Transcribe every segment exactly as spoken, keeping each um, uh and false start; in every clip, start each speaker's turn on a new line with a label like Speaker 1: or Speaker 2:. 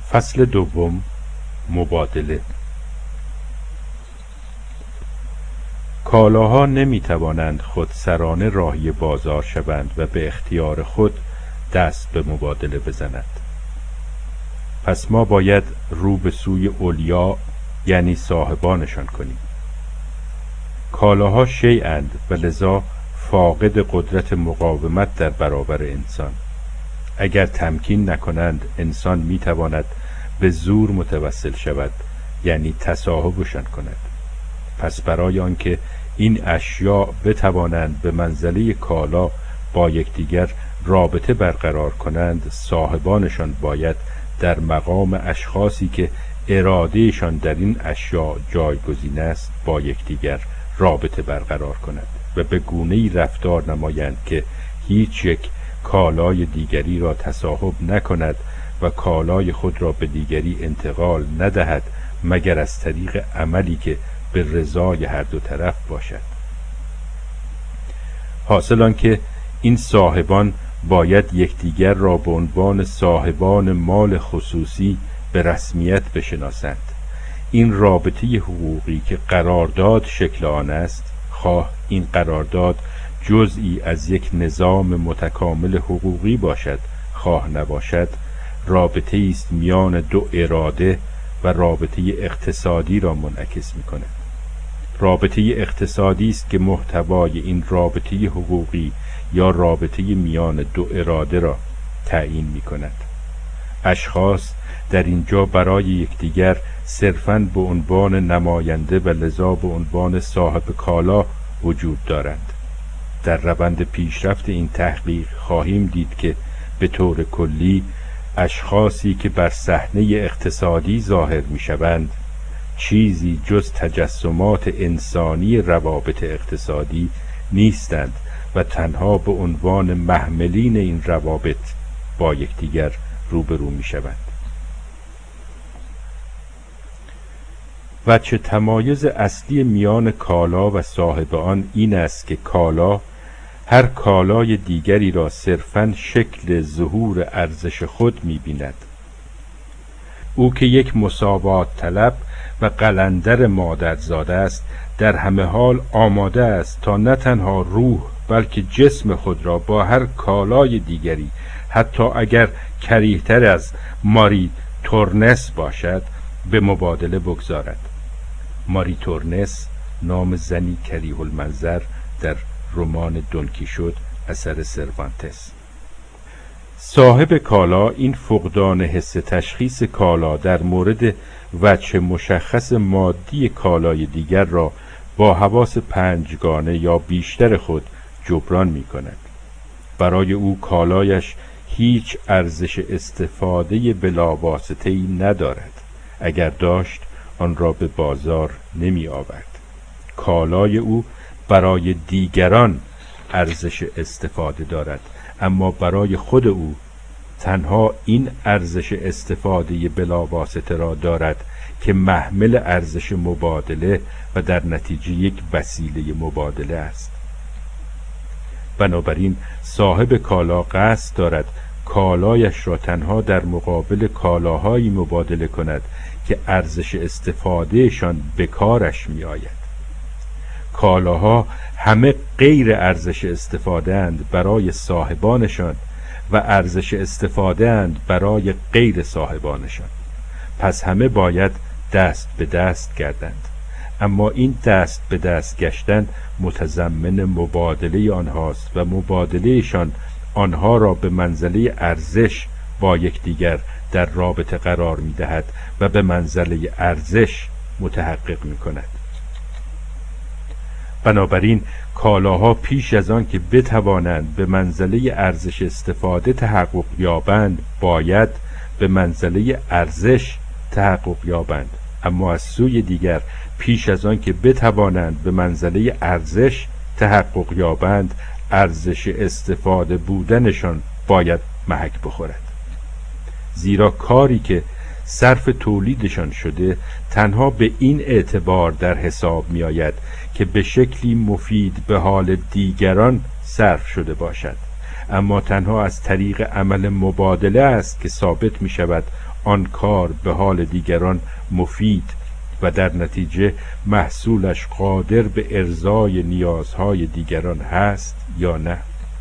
Speaker 1: فصل دوم، مبادله. کالاها نمی توانند خودسرانه راهی بازار شوند و به اختیار خود دست به مبادله بزنند. پس ما باید رو به سوی اولیا یعنی صاحبانشان کنیم. کالاها شیئند و لذا فاقد قدرت مقاومت در برابر انسان. اگر تمکین نکنند انسان می تواند به زور متوسل شود، یعنی تصاحبشان کند. پس برای آنکه این اشیاء بتوانند به منزله کالا با یکدیگر رابطه برقرار کنند، صاحبانشان باید در مقام اشخاصی که ارادهشان در این اشیاء جایگزین است با یکدیگر رابطه برقرار کنند و به گونه‌ای رفتار نمایند که هیچ یک کالای دیگری را تصاحب نکند و کالای خود را به دیگری انتقال ندهد مگر از طریق عملی که به رضای هر دو طرف باشد. حاصل آن که این صاحبان باید یکدیگر را به عنوان صاحبان مال خصوصی به رسمیت بشناسند. این رابطه حقوقی که قرارداد شکل آن است، خواه این قرارداد جزئی از یک نظام متکامل حقوقی باشد خواه نباشد، رابطه است میان دو اراده و رابطه اقتصادی را منعکس می کند. رابطه اقتصادی است که محتوای این رابطه حقوقی یا رابطه میان دو اراده را تعیین می کند. اشخاص در اینجا برای یکدیگر صرفاً به عنوان نماینده و لذا به عنوان صاحب کالا وجود دارند. در روند پیشرفت این تحقیق خواهیم دید که به طور کلی اشخاصی که بر صحنه اقتصادی ظاهر می شوند چیزی جز تجسمات انسانی روابط اقتصادی نیستند و تنها به عنوان محملین این روابط با یکدیگر روبرو می شوند. وجه تمایز اصلی میان کالا و صاحب آن این است که کالا هر کالای دیگری را صرفاً شکل ظهور ارزش خود می بیند. او که یک مساوات طلب و قلندر مادرزاده است، در همه حال آماده است تا نه تنها روح بلکه جسم خود را با هر کالای دیگری، حتی اگر کریه‌تر از ماری تورنس باشد، به مبادله بگذارد. ماری تورنس نام زنی کریه المنظر در رمان دونکیشوت اثر سروانتس. صاحب کالا این فقدان حس تشخیص کالا در مورد وجه مشخص مادی کالای دیگر را با حواس پنجگانه یا بیشتر خود جبران می کند. برای او کالایش هیچ ارزش استفاده بلاواسطه‌ای ندارد. اگر داشت آن را به بازار نمی آورد. کالای او برای دیگران ارزش استفاده دارد، اما برای خود او تنها این ارزش استفاده بلاواسطه را دارد که محمل ارزش مبادله و در نتیجه یک وسیله مبادله است. بنابراین صاحب کالا قصد دارد کالایش را تنها در مقابل کالاهایی مبادله کند که ارزش استفادهشان به کارش می آید. کالاها همه غیر ارزش استفاده اند برای صاحبانشان و ارزش استفاده اند برای غیر صاحبانشان. پس همه باید دست به دست گردند، اما این دست به دست گشتن متضمن مبادله آنهاست و مبادلهشان آنها را به منزله ارزش با یکدیگر در رابطه قرار می دهد و به منزله ارزش متحقق می کند. بنابراین کالاها پیش از آن که بتوانند به منزله ارزش استفاده تحقق یابند باید به منزله ارزش تحقق یابند، اما از سوی دیگر پیش از آن که بتوانند به منزله ارزش تحقق یابند ارزش استفاده بودنشان باید محک بخورد. زیرا کاری که صرف تولیدشان شده تنها به این اعتبار در حساب می آید که به شکلی مفید به حال دیگران صرف شده باشد، اما تنها از طریق عمل مبادله است که ثابت می شود آن کار به حال دیگران مفید و در نتیجه محصولش قادر به ارضای نیازهای دیگران هست یا نه.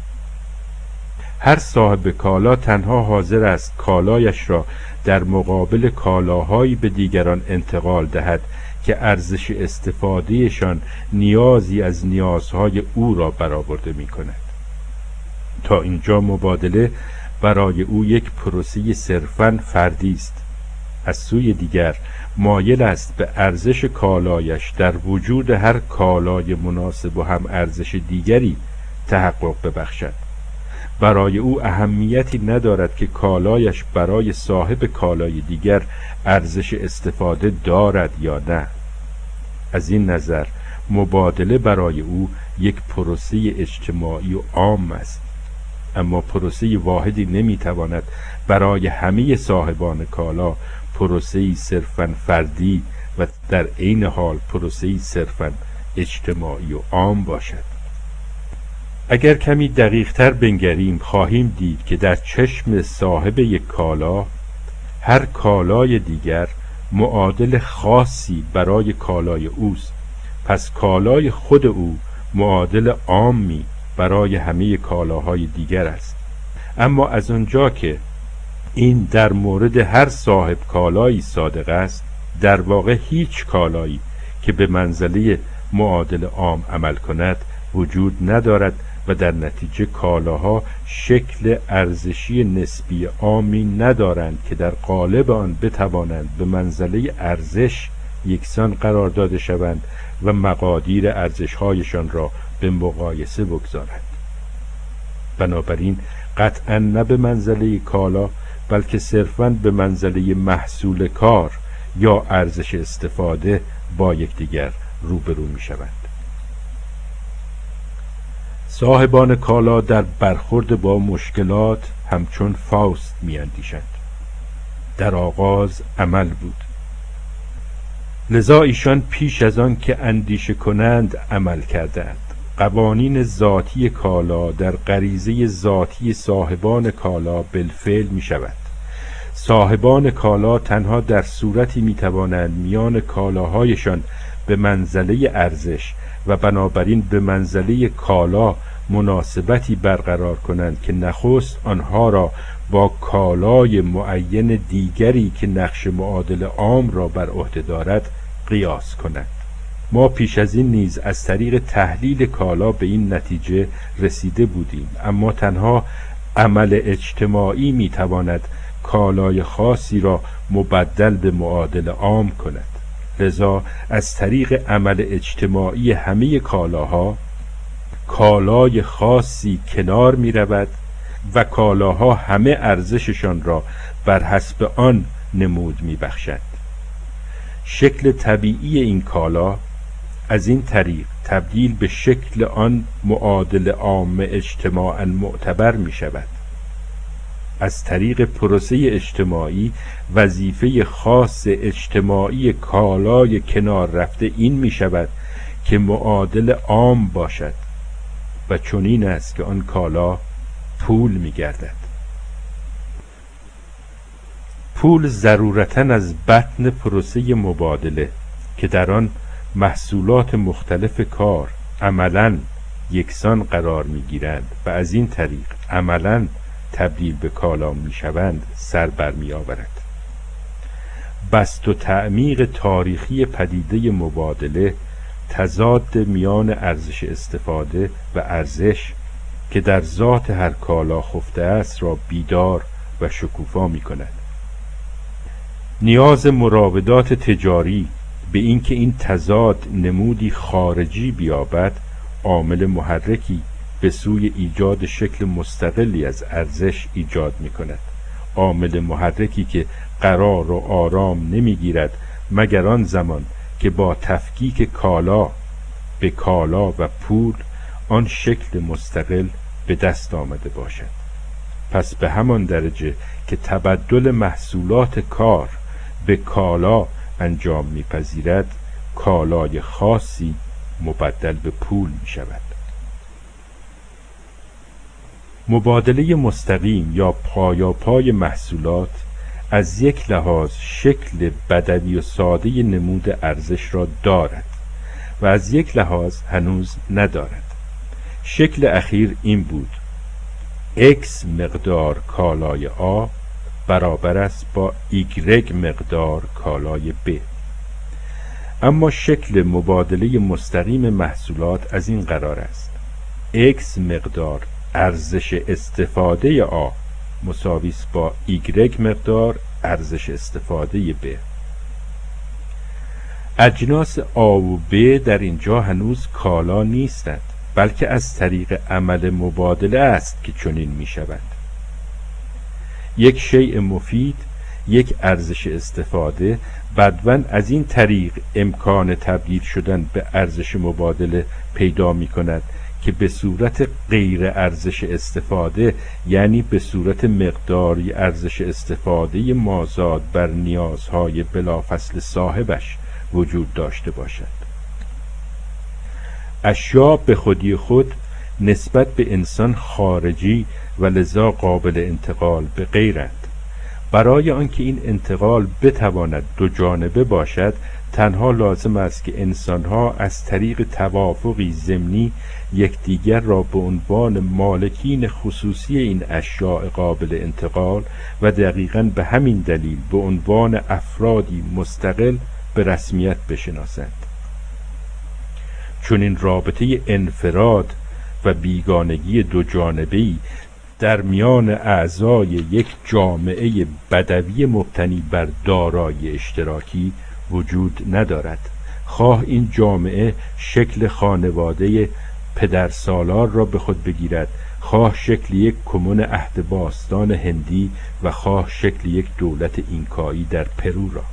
Speaker 1: هر صاحب کالا تنها حاضر است کالایش را در مقابل کالاهایی به دیگران انتقال دهد که ارزش استفادهشان نیازی از نیازهای او را برآورده می کند. تا اینجا مبادله برای او یک پروسه صرفاً فردی است. از سوی دیگر مایل است به ارزش کالایش در وجود هر کالای مناسب و هم ارزش دیگری تحقق ببخشد. برای او اهمیتی ندارد که کالایش برای صاحب کالای دیگر ارزش استفاده دارد یا نه. از این نظر مبادله برای او یک پروسه اجتماعی و عام است، اما پروسه واحدی نمیتواند برای همه صاحبان کالا پروسه صرفاً فردی و در عین حال پروسه صرفاً اجتماعی و عام باشد. اگر کمی دقیق تر بنگریم خواهیم دید که در چشم صاحب یک کالا هر کالای دیگر معادل خاصی برای کالای اوست. پس کالای خود او معادل عامی برای همه کالاهای دیگر است. اما از آنجا که این در مورد هر صاحب کالایی صادق است، در واقع هیچ کالایی که به منزله معادل عام عمل کند وجود ندارد و در نتیجه کالاها شکل ارزشی نسبی عامی ندارند که در قالب آن بتوانند به منزله ارزش یکسان قرار داده شوند و مقادیر ارزش‌هایشان را به مقایسه بگذارند. بنابراین قطعاً نه به منزله کالا بلکه صرفاً به منزله محصول کار یا ارزش استفاده با یکدیگر روبرو می‌شوند. صاحبان کالا در برخورد با مشکلات همچون فاوست می‌اندیشند. در آغاز عمل بود، لذا ایشان پیش از آن که اندیشه کنند عمل کردند. قوانین ذاتی کالا در غریزه ذاتی صاحبان کالا بالفعل می شود. صاحبان کالا تنها در صورتی می توانند میان کالاهایشان به منزله ارزش و بنابراین به منزله کالا مناسبتی برقرار کنند که نخست آنها را با کالای معین دیگری که نقش معادل عام را بر عهده دارد قیاس کنند. ما پیش از این نیز از طریق تحلیل کالا به این نتیجه رسیده بودیم، اما تنها عمل اجتماعی میتواند کالای خاصی را مبدل به معادل عام کند. لذا از طریق عمل اجتماعی همه کالاها کالای خاصی کنار می رود و کالاها همه ارزششان را بر حسب آن نمود می بخشند. شکل طبیعی این کالا از این طریق تبدیل به شکل آن معادل عام اجتماعاً معتبر می شود. از طریق پروسه اجتماعی وظیفه خاص اجتماعی کالای کنار رفته این می شود که معادل عام باشد و چنین است که آن کالا پول می گردد. پول ضرورتاً از بطن پروسه مبادله که در آن محصولات مختلف کار عملاً یکسان قرار می گیرند و از این طریق عملاً تبدیل به کالا می شوند سر بر می آورد. بسط و تعمیق تاریخی پدیده مبادله تضاد میان ارزش استفاده و ارزش که در ذات هر کالا خفته است را بیدار و شکوفا می کند. نیاز مراودات تجاری به اینکه این تضاد نمودی خارجی بیابد عامل محرکی به سوی ایجاد شکل مستقلی از ارزش ایجاد می کند. عامل محرکی که قرار و آرام نمی گیرد مگر آن زمان که با تفکیک کالا به کالا و پول آن شکل مستقل به دست آمده باشد. پس به همان درجه که تبدل محصولات کار به کالا انجام می‌پذیرد کالای خاصی مبدل به پول می شود. مبادله مستقیم یا پایاپای محصولات از یک لحاظ شکل بدوی و ساده نمود ارزش را دارد و از یک لحاظ هنوز ندارد. شکل اخیر این بود: X مقدار کالای A برابر است با Y مقدار کالای B. اما شکل مبادله مستقیم محصولات از این قرار است: X مقدار ارزش استفاده A مساوی است با Y مقدار ارزش استفاده B. اجناس A و B در اینجا هنوز کالا نیستند، بلکه از طریق عمل مبادله است که چنین می شود. یک شیء مفید، یک ارزش استفاده، بدون از این طریق امکان تبدیل شدن به ارزش مبادله پیدا می کند که به صورت غیر ارزش استفاده، یعنی به صورت مقداری ارزش استفاده مازاد بر نیازهای بلافصل صاحبش وجود داشته باشد. اشیا به خودی خود نسبت به انسان خارجی و لذا قابل انتقال به غیرند. برای آنکه این انتقال بتواند دو جانبه باشد، تنها لازم است که انسانها از طریق توافقی ضمنی یکدیگر را به عنوان مالکین خصوصی این اشیاء قابل انتقال و دقیقاً به همین دلیل به عنوان افرادی مستقل به رسمیت بشناسند. چون این رابطه انفراد و بیگانگی دو جانبه‌ای در میان اعضای یک جامعه بدوی مبتنی بر دارایی اشتراکی وجود ندارد، خواه این جامعه شکل خانواده پدرسالار را به خود بگیرد، خواه شکل یک کمون عهد باستان هندی و خواه شکل یک دولت اینکایی در پرو را.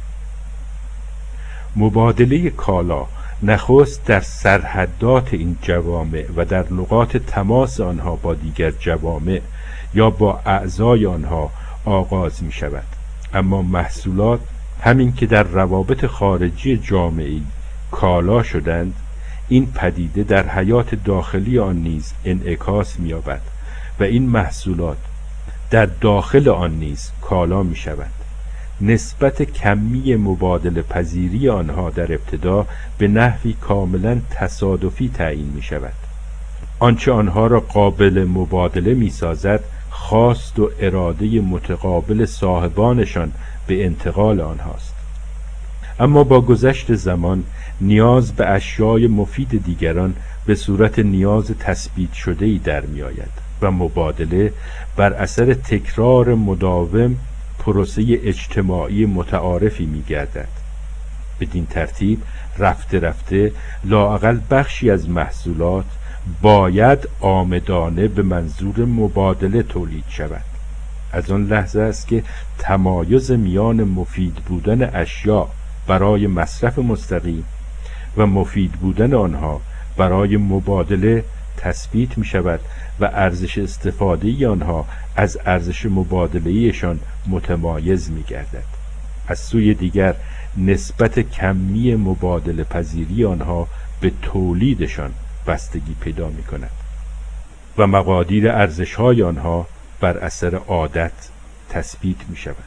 Speaker 1: مبادله کالا نخست در سرحدات این جوامع و در نقاط تماس آنها با دیگر جوامع یا با اعضای آنها آغاز می شود، اما محصولات همین که در روابط خارجی جامعه‌ای کالا شدند، این پدیده در حیات داخلی آن نیز انعکاس می یابد و این محصولات در داخل آن نیز کالا می شود. نسبت کمی مبادله پذیری آنها در ابتدا به نحوی کاملا تصادفی تعیین می شود. آنچه آنها را قابل مبادله می سازد خواست و اراده متقابل صاحبانشان به انتقال آنهاست. اما با گذشت زمان نیاز به اشیای مفید دیگران به صورت نیاز تثبیت شده‌ای در می آید و مبادله بر اثر تکرار مداوم پروسه اجتماعی متعارفی می گردد. بدین ترتیب رفته رفته لااقل بخشی از محصولات باید آمدانه به منظور مبادله تولید شود. از آن لحظه است که تمایز میان مفید بودن اشیا برای مصرف مستقیم و مفید بودن آنها برای مبادله تثبیت می شود و ارزش استفاده آنها از ارزش مبادله‌ایشان متمایز می گردد. از سوی دیگر نسبت کمی مبادله پذیری آنها به تولیدشان بستگی پیدا می کند و مقادیر ارزش‌های آنها بر اثر عادت تثبیت می شود.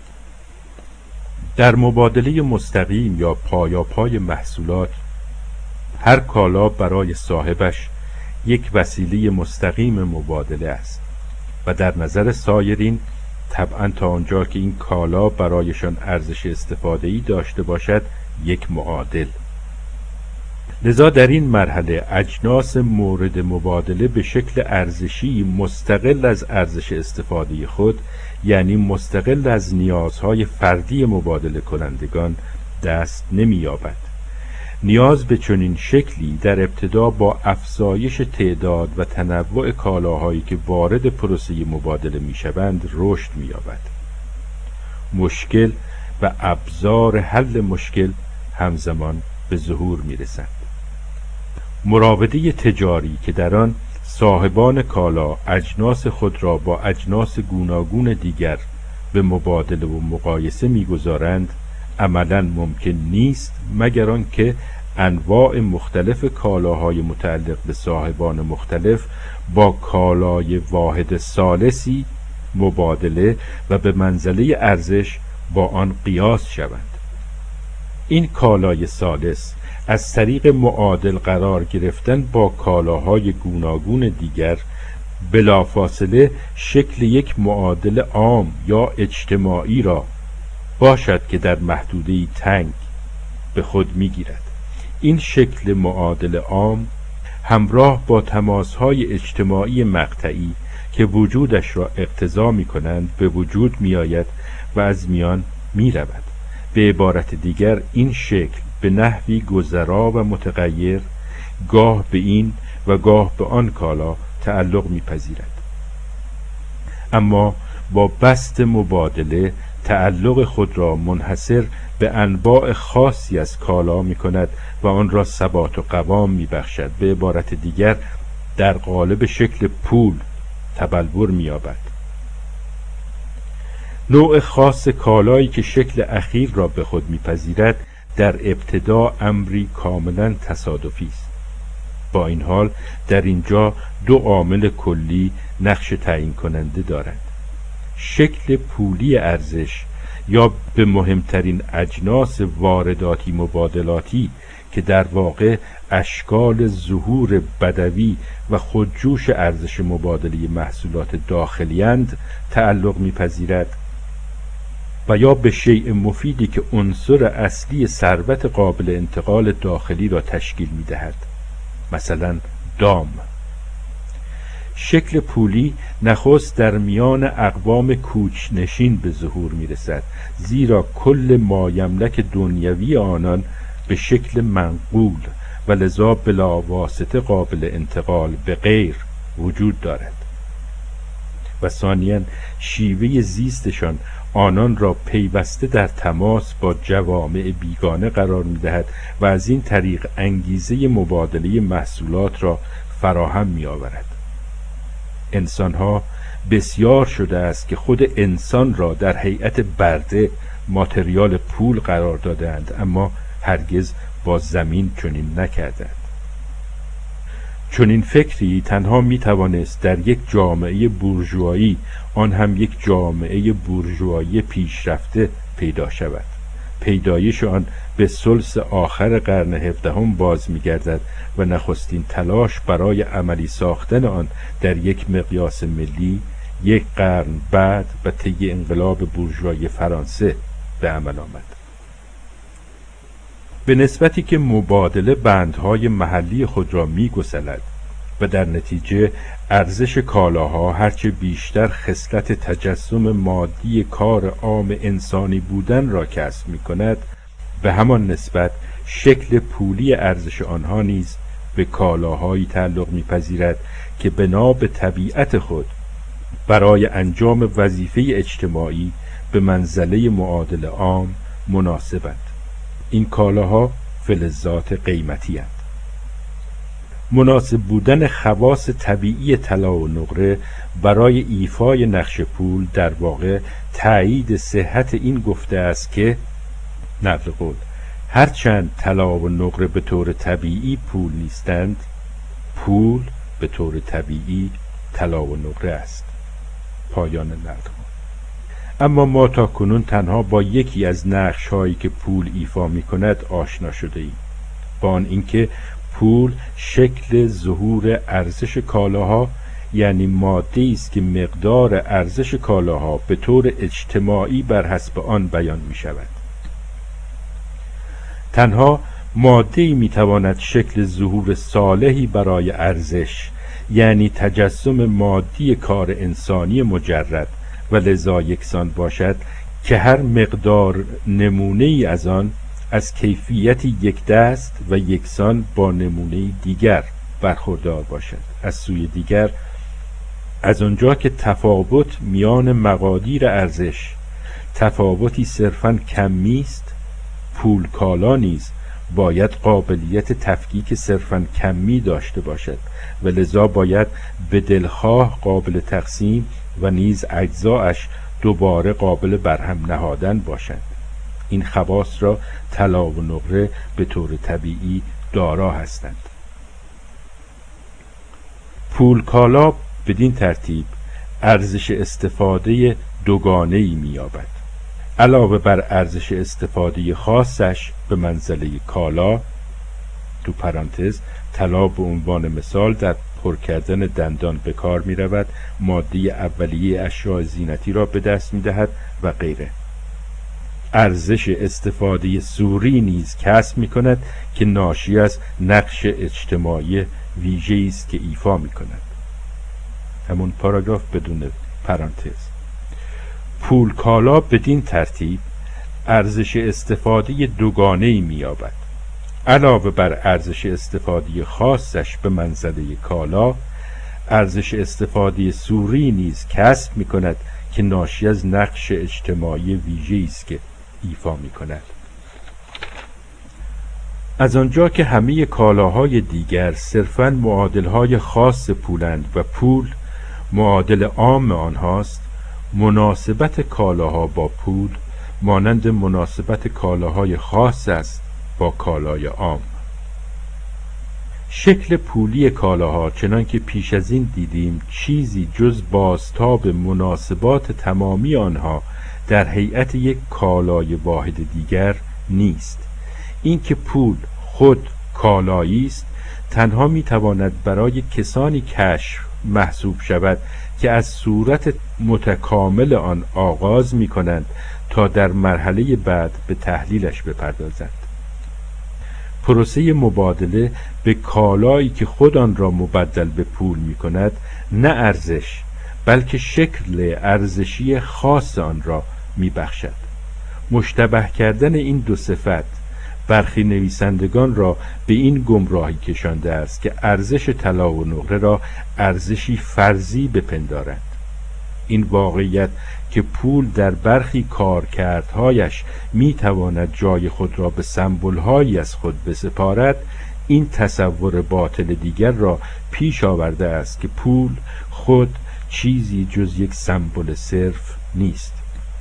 Speaker 1: در مبادله مستقیم یا پایاپای محصولات، هر کالا برای صاحبش یک وسیله مستقیم مبادله است و در نظر سایرین طبعا تا آنجا که این کالا برایشان ارزش استفاده‌ای داشته باشد یک معادل. لذا در این مرحله اجناس مورد مبادله به شکل ارزشی مستقل از ارزش استفاده خود، یعنی مستقل از نیازهای فردی مبادله کنندگان دست نمی یابد. نیاز به چنین شکلی در ابتدا با افزایش تعداد و تنوع کالاهایی که وارد پروسه مبادله می شوند رشد می یابد. مشکل و ابزار حل مشکل همزمان به ظهور می رسند. مراوده تجاری که در آن صاحبان کالا اجناس خود را با اجناس گوناگون دیگر به مبادله و مقایسه می‌گذارند عملاً ممکن نیست مگر آنکه انواع مختلف کالاهای متعلق به صاحبان مختلف با کالای واحد ثالثی مبادله و به منزله ارزش با آن قیاس شوند. این کالای ثالث از طریق معادل قرار گرفتن با کالاهای گوناگون دیگر بلافاصله شکل یک معادل عام یا اجتماعی را باشد که در محدوده‌ای تنگ به خود می‌گیرد. این شکل معادل عام همراه با تماس‌های اجتماعی مقطعی که وجودش را اقتضا می‌کنند به وجود می‌آید و از میان می‌رود. به عبارت دیگر این شکل به نحوی گذرا و متغیر گاه به این و گاه به آن کالا تعلق می‌پذیرد، اما با بسط مبادله تعلق خود را منحصر به انواع خاصی از کالا می‌کند و آن را ثبات و قوام می‌بخشد. به عبارت دیگر در قالب شکل پول تبلور می‌یابد. نوع خاص کالایی که شکل اخیر را به خود می‌پذیرد در ابتدا امری کاملا تصادفی است. با این حال در اینجا دو عامل کلی نقش تعیین کننده دارد. شکل پولی ارزش یا به مهمترین اجناس وارداتی مبادلاتی که در واقع اشکال ظهور بدوی و خودجوش ارزش مبادله محصولات داخلی‌اند تعلق می‌پذیرد، و یا به شیء مفیدی که عنصر اصلی ثروت قابل انتقال داخلی را تشکیل می‌دهد، مثلا دام. شکل پولی نخست در میان اقوام کوچنشین به ظهور می‌رسد، زیرا کل مایملک دنیوی آنان به شکل منقول و لذا بلا واسطه قابل انتقال به غیر وجود دارد، و ثانیاً شیوه زیستشان آنان را پیوسته در تماس با جوامع بیگانه قرار می‌دهد و از این طریق انگیزه مبادله محصولات را فراهم می‌آورد. انسان‌ها بسیار شده است که خود انسان را در هیئت برده ماتریال پول قرار دادند، اما هرگز با زمین چنین نکردند. چنین فکری تنها میتوانست در یک جامعه بورژوایی، آن هم یک جامعه بورژوایی پیشرفته پیدا شود. پیدایش آن به ثلث آخر قرن هفدهم باز می‌گردد و نخستین تلاش برای عملی ساختن آن در یک مقیاس ملی یک قرن بعد و طی انقلاب بورژوایی فرانسه به عمل آمد. به نسبتی که مبادله بندهای محلی خود را می‌گسلد و در نتیجه ارزش کالاها هرچه بیشتر خصلت تجسم مادی کار عام انسانی بودن را کسب می‌کند، به همان نسبت شکل پولی ارزش آنها نیز به کالاهایی تعلق می‌پذیرد که بنا به طبیعت خود برای انجام وظیفه اجتماعی به منزله معادل عام مناسبند. این کالاها فلزات قیمتی اند. مناسب بودن خواص طبیعی طلا و نقره برای ایفای نقش پول در واقع تأیید صحت این گفته است که نقل قول هرچند طلا و نقره به طور طبیعی پول نیستند، پول به طور طبیعی طلا و نقره است. پایان نقل. اما ما تا کنون تنها با یکی از نقش هایی که پول ایفا می کند آشنا شده ایم، با آن اینکه پول شکل ظهور ارزش کالاها، یعنی ماده است که مقدار ارزش کالاها به طور اجتماعی بر حسب آن بیان می شود. تنها ماده‌ای می تواند شکل ظهور صالحی برای ارزش، یعنی تجسم مادی کار انسانی مجرد و لذا یکسان باشد که هر مقدار نمونه ای از آن از کیفیت یک دست و یکسان با نمونه دیگر برخوردار باشد. از سوی دیگر، از آنجا که تفاوت میان مقادیر ارزش تفاوتی صرفاً کمی است، پول کالا نیز باید قابلیت تفکیک صرفاً کمی داشته باشد و لذا باید به دلخواه قابل تقسیم و نیز اجزایش دوباره قابل برهم نهادن باشند. این خواص را طلا و نقره به طور طبیعی دارا هستند. پول کالا بدین ترتیب ارزش استفاده دوگانه‌ای می‌یابد. علاوه بر ارزش استفاده خاصش به منزله کالا، تو پرانتز طلا به عنوان مثال در پر کردن دندان به کار می رود، ماده اولیه اشیاء زینتی را به دست می دهد و غیره. ارزش استفاده سوری نیز کسب می کند که ناشی از نقش اجتماعی ویژه‌ای است که ایفا می کند. همون پاراگراف بدون پرانتز. پول کالا بدین ترتیب ارزش استفاده دوگانه‌ای می یابد. علاوه بر ارزش استفاده خاصش به منزله کالا، ارزش استفاده سوری نیز کسب می کند که ناشی از نقش اجتماعی ویژه‌ای است که ایفا می کند. از آنجا که همه کالاهای دیگر صرفاً معادلهای خاص پولند و پول معادل عام آنهاست، مناسبت کالاها با پول مانند مناسبت کالاهای خاص است با کالای عام. شکل پولی کالاها چنان که پیش از این دیدیم چیزی جز بازتاب مناسبات تمامی آنها در هیئت یک کالای واحد دیگر نیست. اینکه پول خود کالایی است تنها میتواند برای کسانی کشف محسوب شود که از صورت متکامل آن آغاز می کنند تا در مرحله بعد به تحلیلش بپردازند. پروسه مبادله به کالایی که خود آن را مبدل به پول می کند نه ارزش بلکه شکل ارزشی خاص آن را می بخشد. مشتبه کردن این دو صفت برخی نویسندگان را به این گمراهی کشانده است که ارزش طلا و نقره را ارزشی فرضی بپندارند. این واقعیت که پول در برخی کارکردهایش میتواند جای خود را به سمبول‌هایی از خود بسپارد، این تصور باطل دیگر را پیش آورده است که پول خود چیزی جز یک سمبل صرف نیست.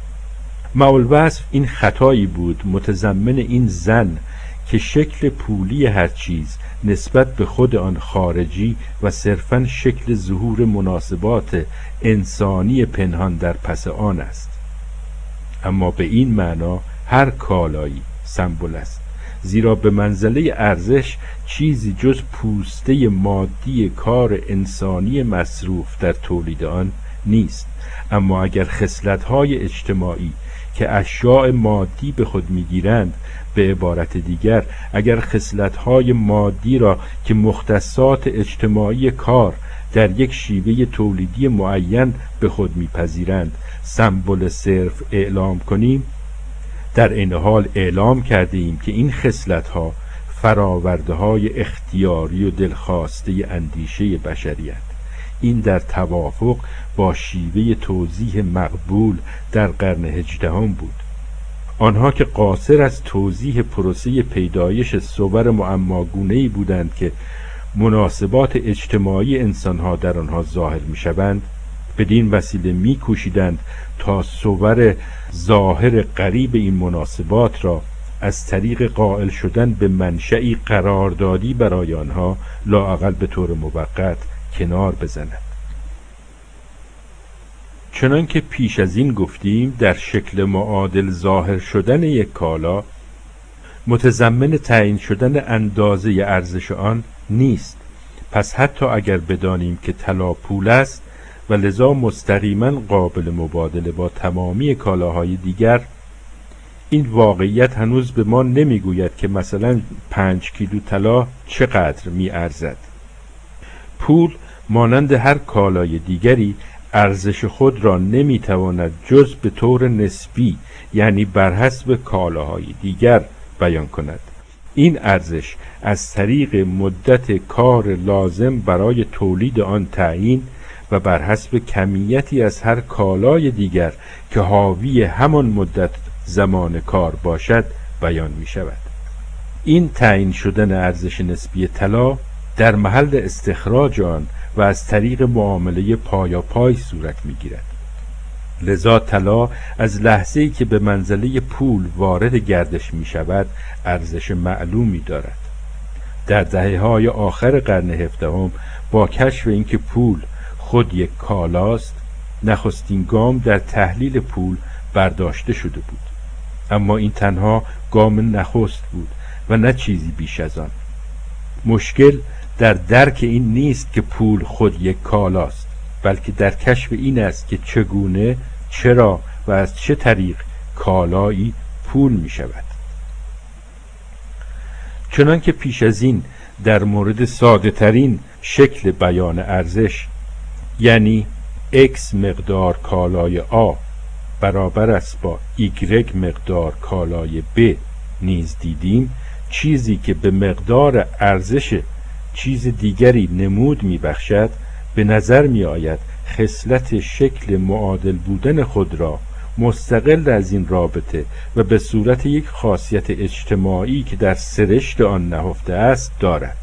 Speaker 1: معالوصف این خطایی بود متضمن این ظن که شکل پولی هر چیز نسبت به خود آن خارجی و صرفاً شکل ظهور مناسبات انسانی پنهان در پس آن است. اما به این معنا هر کالایی سمبل است، زیرا به منزله ارزش چیزی جز پوسته مادی کار انسانی مصروف در تولید آن نیست. اما اگر خصلت‌های اجتماعی که اشیاء مادی به خود میگیرند، به عبارت دیگر اگر خصلت‌های مادی را که مختصات اجتماعی کار در یک شیوه تولیدی معین به خود میپذیرند سمبل صرف اعلام کنیم، در این حال اعلام کرده ایم که این خصلت‌ها فراورده‌های اختیاری و دلخواسته اندیشه بشریت. این در توافق با شیوه توضیح مقبول در قرن هجدهم بود. آنها که قاصر از توضیح پروسه پیدایش صور معماگونه‌ای بودند که مناسبات اجتماعی انسانها در آنها ظاهر می‌شوند، بدین وسیله می‌کوشیدند تا صور ظاهر غریب این مناسبات را از طریق قائل شدن به منشئی قراردادی برای آنها لااقل به طور موقت کنار بزند. چنان که پیش از این گفتیم در شکل معادل ظاهر شدن یک کالا متضمن تعیین شدن اندازه ارزش آن نیست. پس حتی اگر بدانیم که طلا پول است و لذا مستقیما قابل مبادله با تمامی کالاهای دیگر، این واقعیت هنوز به ما نمیگوید که مثلا پنج کیلو طلا چقدر می ارزد. پول مانند هر کالای دیگری ارزش خود را نمیتواند جز به طور نسبی، یعنی بر حسب کالاهای دیگر بیان کند. این ارزش از طریق مدت کار لازم برای تولید آن تعیین و بر حسب کمیتی از هر کالای دیگر که حاوی همان مدت زمان کار باشد بیان می شود. این تعیین شدن ارزش نسبی طلا در محل استخراج آن و از طریق معامله پایاپای صورت می گیرد. لذا طلا از لحظه‌ای که به منزله پول وارد گردش می شود ارزش معلومی دارد. در دهه‌های آخر قرن هفدهم با کشف اینکه پول خود یک کالاست، نخستین گام در تحلیل پول برداشته شده بود. اما این تنها گام نخست بود و نه چیزی بیش از آن. مشکل در درک این نیست که پول خود یک کالاست، بلکه در کشف این است که چگونه، چرا و از چه طریق کالایی پول می شود. چنان که پیش از این در مورد ساده ترین شکل بیان ارزش، یعنی X مقدار کالای A برابر است با Y مقدار کالای B نیز دیدیم، چیزی که به مقدار ارزش چیز دیگری نمود می بخشد، به نظر می آید خصلت شکل معادل بودن خود را مستقل از این رابطه و به صورت یک خاصیت اجتماعی که در سرشت آن نهفته است دارد.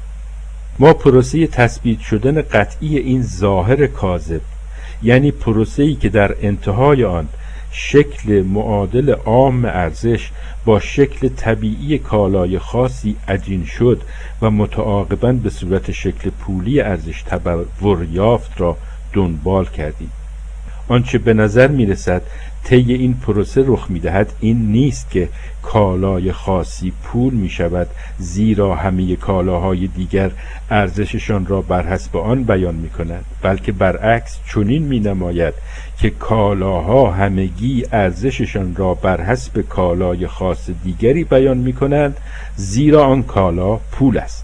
Speaker 1: ما پروسه تثبیت شدن قطعی این ظاهر کاذب، یعنی پروسه‌ای که در انتهای آن شکل معادل عام ارزش با شکل طبیعی کالای خاصی عجین شد و متعاقباً به صورت شکل پولی ارزش تبلور یافت را دنبال کردیم. آنچه به نظر می رسد طی این پروسه رخ می دهد این نیست که کالای خاصی پول می شود، زیرا همه کالاهای دیگر ارزششان را بر حسب آن بیان می کنند، بلکه برعکس چنین می نماید که کالاها همگی ارزششان را بر حسب کالای خاص دیگری بیان می کنند، زیرا آن کالا پول است.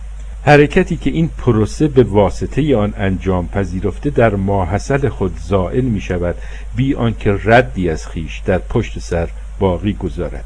Speaker 1: حرکتی که این پروسه به واسطه آن انجام پذیرفته در ماحصل خود زائل می شود، بی آنکه ردی از خیش در پشت سر باقی گذارد.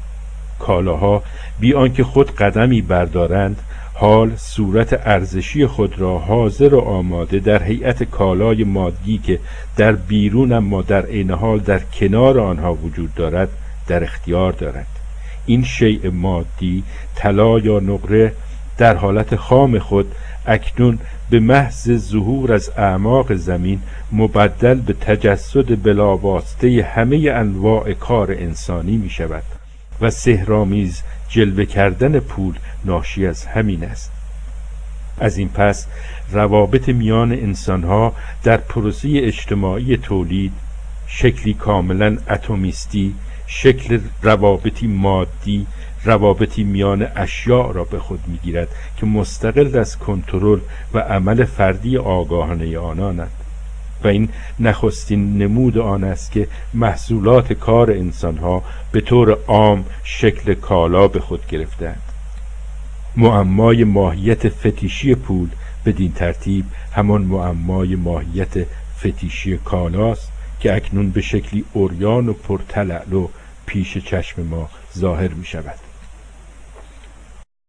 Speaker 1: کالاها بی آنکه خود قدمی بردارند، حال صورت ارزشی خود را حاضر و آماده در هیئت کالای مادی که در بیرون اما در عین حال در کنار آنها وجود دارد در اختیار دارد. این شیء مادی، طلا یا نقره، در حالت خام خود اکنون به محض ظهور از اعماق زمین مبدل به تجسد بلاواسطه همه انواع کار انسانی می شود و سحرآمیز جلوه کردن پول ناشی از همین است. از این پس روابط میان انسانها در پروسه اجتماعی تولید شکلی کاملا اتمیستی، شکل روابطی مادی، روابطی میان اشیاء را به خود میگیرد که مستقل از کنترل و عمل فردی آگاهانه آنانند و این نخستین نمود آن است که محصولات کار انسانها به طور عام شکل کالا به خود گرفتند. معمای ماهیت فتیشی پول بدین ترتیب همان معمای ماهیت فتیشی کالاست که اکنون به شکلی عریان و پرتلالو پیش چشم ما ظاهر می شود.